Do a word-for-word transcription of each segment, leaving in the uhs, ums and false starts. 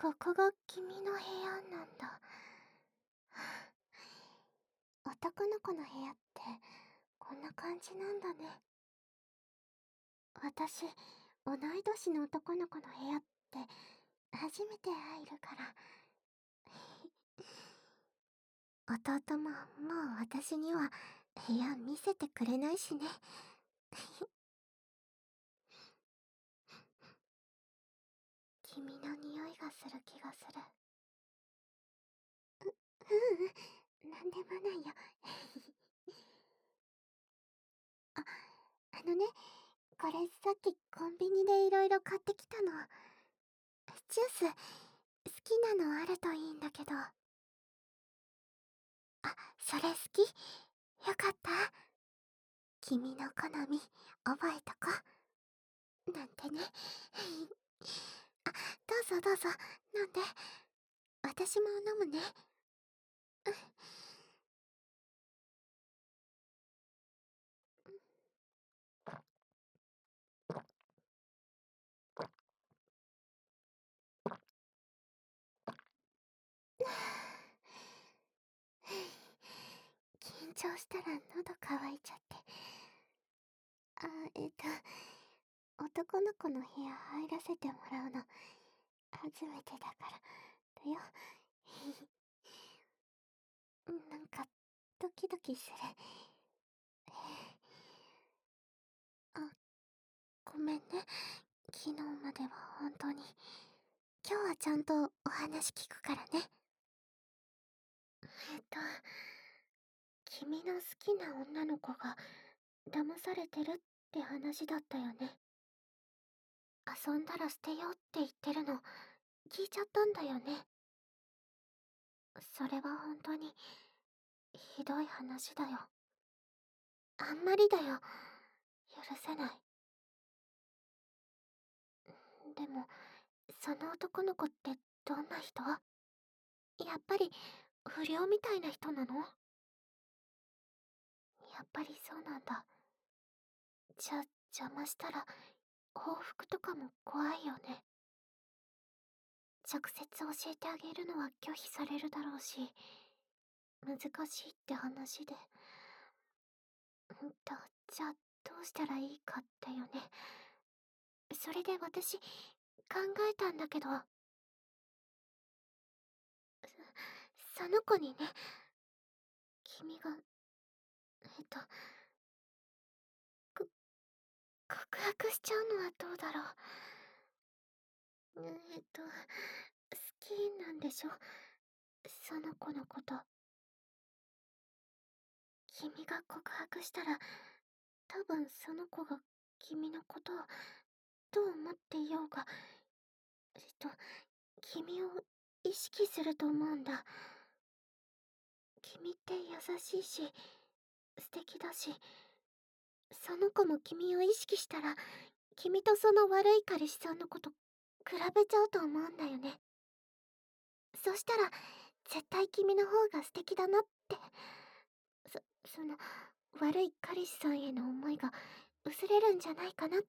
ここが君の部屋なんだ。男の子の部屋ってこんな感じなんだね。私、同い年の男の子の部屋って初めて入るから。弟ももう私には部屋見せてくれないしね。君の匂いがする気がする。う、ううん、なんでもないよ。あ、あのね、これさっきコンビニでいろいろ買ってきたの。ジュース、好きなのあるといいんだけど。あ、それ好き？よかった。君の好み、覚えとこ。なんてね。あ、どうぞどうぞ、飲んで。私も飲むね。緊張したら喉乾いちゃって。あ、えっと、男の子の部屋入らせてもらうの、初めてだからだよ。なんか、ドキドキする。あ、ごめんね。昨日までは本当に。今日はちゃんとお話聞くからね。えっと、君の好きな女の子が騙されてるって話だったよね。遊んだら捨てようって言ってるの聞いちゃったんだよね。それは本当にひどい話だよ。あんまりだよ。許せない。でも、その男の子ってどんな人？やっぱり不良みたいな人なの？やっぱりそうなんだ。じゃあ邪魔したら報復とかも怖いよね。直接教えてあげるのは拒否されるだろうし、難しいって話で。んと、じゃあどうしたらいいかだよね。それで私、考えたんだけど、その子にね、君が、えっと、く、告白しちゃうのはどうだろう。えっと、好きなんでしょ？その子のこと。君が告白したら、多分その子が君のことをどう思っていようが、えっと、君を意識すると思うんだ。君って優しいし、素敵だし、その子も君を意識したら、君とその悪い彼氏さんのこと比べちゃうと思うんだよね。そしたら、絶対君の方が素敵だなって。そ、その、悪い彼氏さんへの思いが薄れるんじゃないかなって。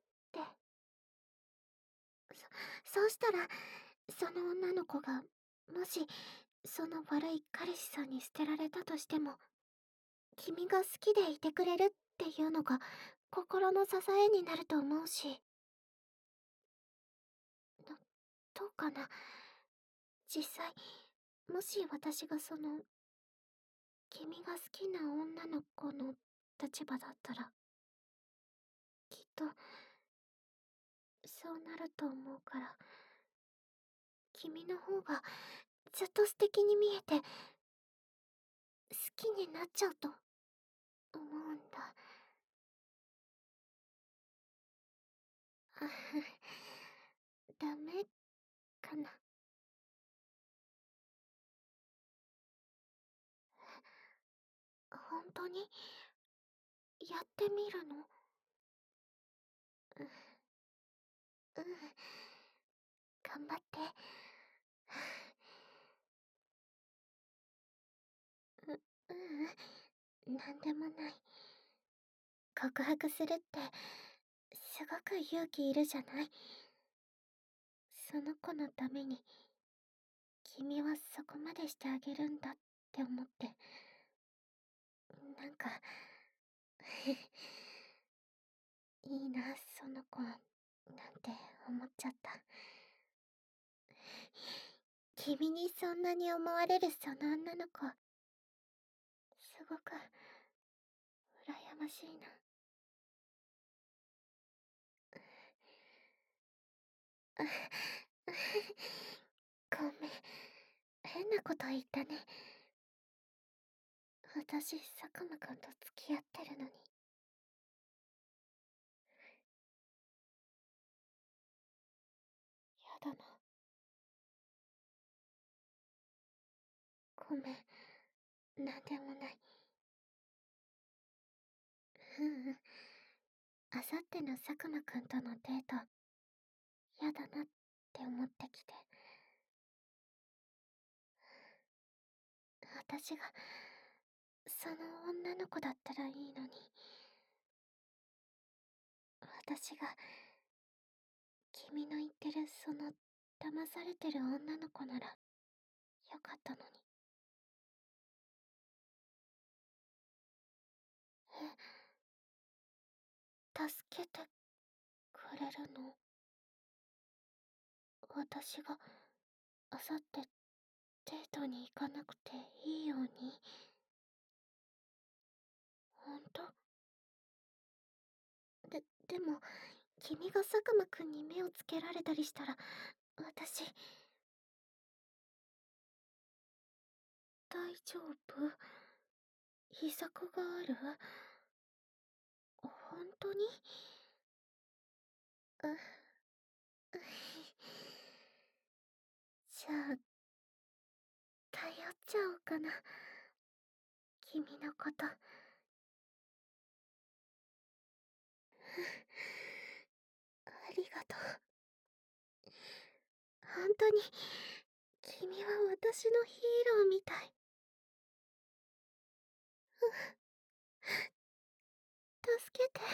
そ、そうしたら、その女の子が、もし、その悪い彼氏さんに捨てられたとしても、君が好きでいてくれるっていうのが、心の支えになると思うし。ど、どうかな。実際、もし私がその、君が好きな女の子の立場だったら、きっと、そうなると思うから、君の方がずっと素敵に見えて、好きになっちゃうと思うんだ。あダメかな。本当にやってみるの？うん、うん、頑張って。う、ううん、なんでもない。告白するって、すごく勇気いるじゃない？その子のために、 君はそこまでしてあげるんだって思って、なんかいいな、その子、なんて思っちゃった。君にそんなに思われるその女の子、すごく、羨ましいな。ごめん、変なこと言ったね。私、佐久間くんと付き合ってるのに。やだな。ごめん、なんでもない。うんうん。あさっての佐久間くんとのデート、やだなって思ってきて。私が、その女の子だったらいいのに。私が、君の言ってるその、騙されてる女の子なら、よかったのに。え、助けてくれるの？私が、あさってデートに行かなくていいように？ほんと？で、でも、君が佐久間くんに目をつけられたりしたら、私、大丈夫？いざこがある？ほんとに？う、うじゃあ、頼っちゃおうかな。君のこと。ありがとう。ほんとに、君は私のヒーローみたい。助けて。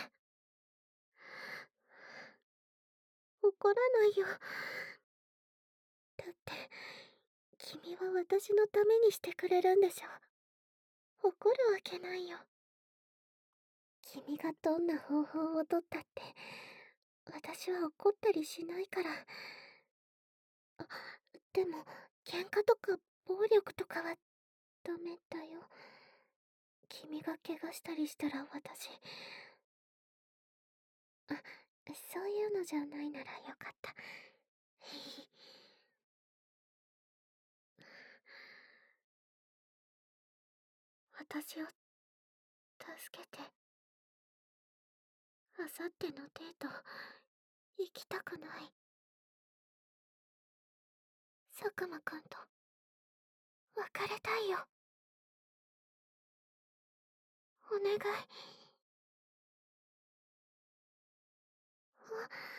怒らないよ。だって、君は私のためにしてくれるんでしょ。怒るわけないよ。君がどんな方法をとったって、私は怒ったりしないから。あ、でも、喧嘩とか暴力とかはダメだよ。君が怪我したりしたら私、あ、そういうのじゃないならよかった。私を助けて。あさってのデート、行きたくない。佐久間くんと別れたいよ。お願い。あ、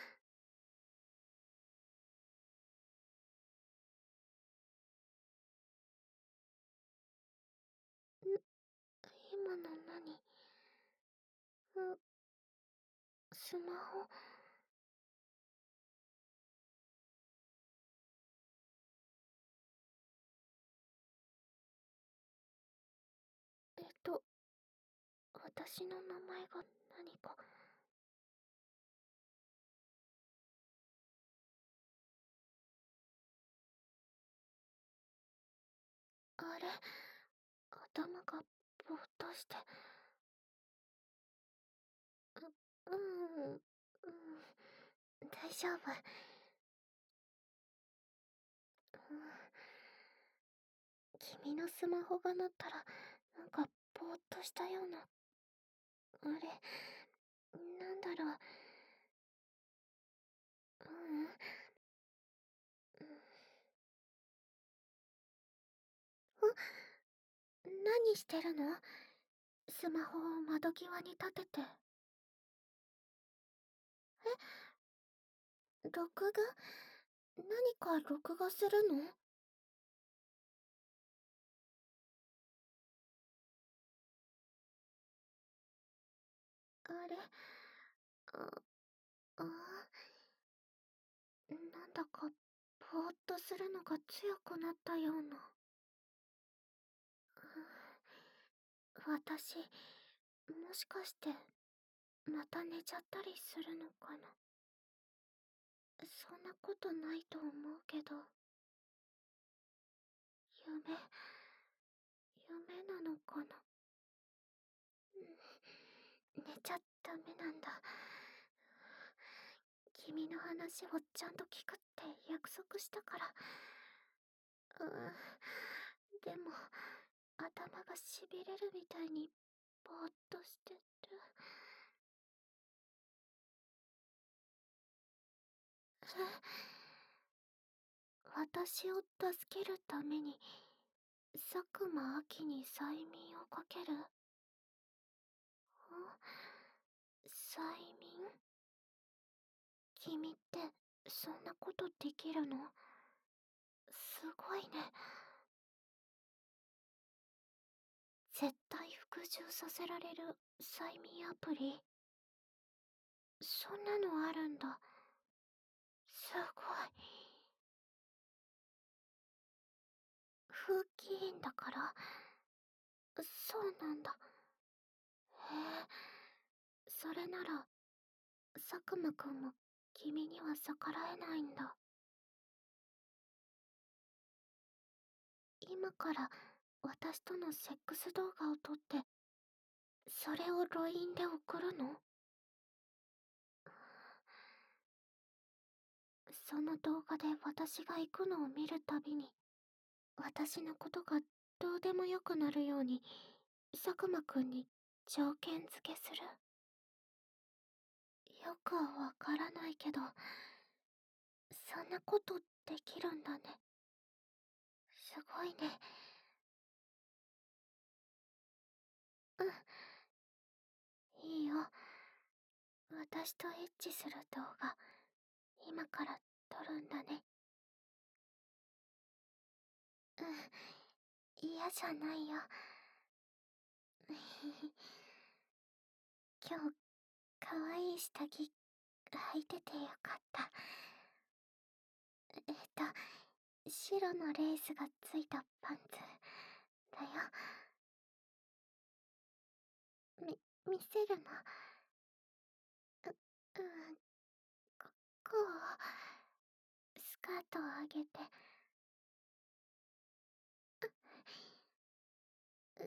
ん、今の何？う、スマホ。えっと、私の名前が何か。あれ、頭がぼーっとして。う、うん、うん、大丈夫。うん、君のスマホが鳴ったら、なんかぼーっとしたような。あれ、なんだろう。ううん、うん。何してるの？スマホを窓際に立てて。え、録画？何か録画するの？あれ、あ、あ、なんだかぼーっとするのが強くなったような。私、もしかして、また寝ちゃったりするのかな。そんなことないと思うけど。夢、夢なのかな。寝ちゃダメなんだ。君の話をちゃんと聞くって約束したから。うーん。でも、頭がしびれるみたいに、ぼーっとしてる。え、私を助けるために、佐久間亜希に催眠をかける。ん？催眠？君って、そんなことできるの？すごいね。絶対服従させられる催眠アプリ？そんなのあるんだ。すごい。風紀委員だから？そうなんだ。へえ、それなら、佐久間くんも君には逆らえないんだ。今から私とのセックス動画を撮って、それをロインで送るの？その動画で私が行くのを見るたびに、私のことがどうでもよくなるように、佐久間くんに条件付けする。よくはわからないけど、そんなことできるんだね。すごいね。うん。いいよ。私とエッチする動画、今から撮るんだね。うん。嫌じゃないよ。今日、かわいい下着、履いててよかった。えっと、白のレースがついたパンツ、だよ。み、見せるの？う、うん、こ、こう、スカートを上げて。う、う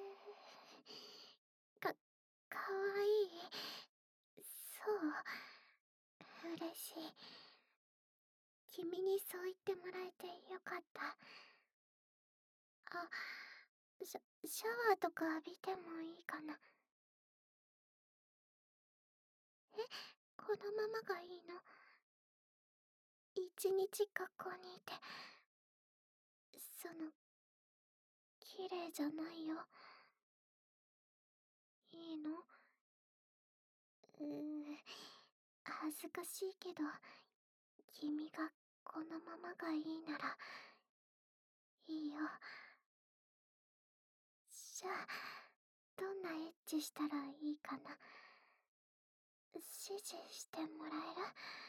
ーか、かわいい。そう、嬉しい。君にそう言ってもらえてよかった。あ、シャ、シャワーとか浴びてもいいかな？え、このままがいいの？一日学校にいて、その、綺麗じゃないよ。いいの？うーん、恥ずかしいけど、君がこのままがいいなら、いいよ。じゃあ、どんなエッチしたらいいかな？指示してもらえる？